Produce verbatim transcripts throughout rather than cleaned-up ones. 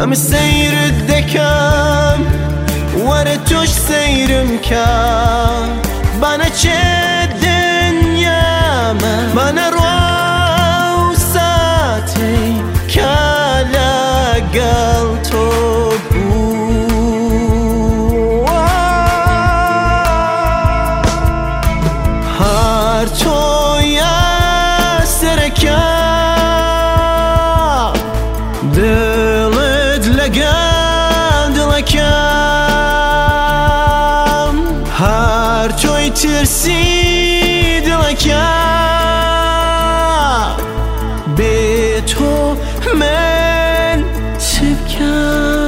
كم السير الدكام ورا توش سيرم كام بنا چه دنیا ما بنا رو ساتی کالا قل تو بو هر تو یا سرکا دلت لگل دلکم هر توی ترسی دلکم به تو من سبکم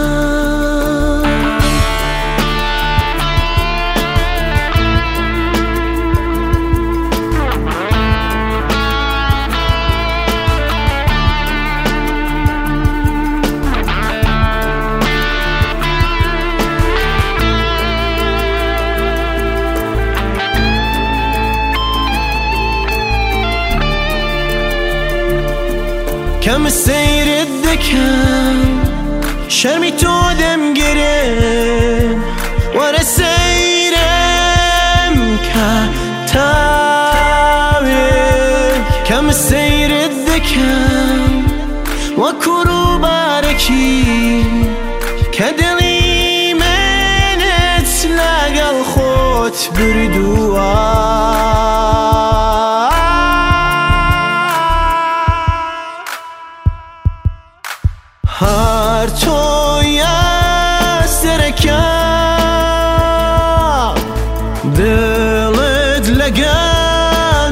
كم سير الدكام شرمي تودم قريب ورا سيرم كتابك كم سير الدكام وكرو باركي كدلي من تلاقى الخوت بردوها هر تو یا سرکم دلت لگل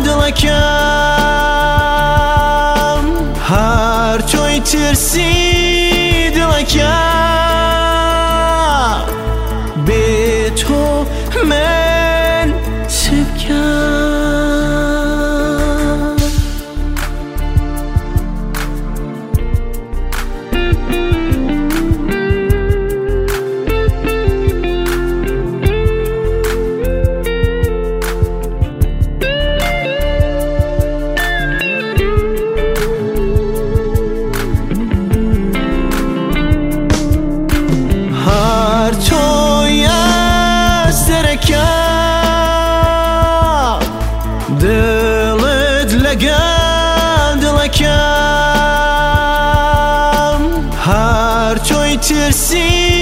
دلکم هر توی ترسی دلکم به تو من سبکم دلت لگل دلکم هر توی ترسی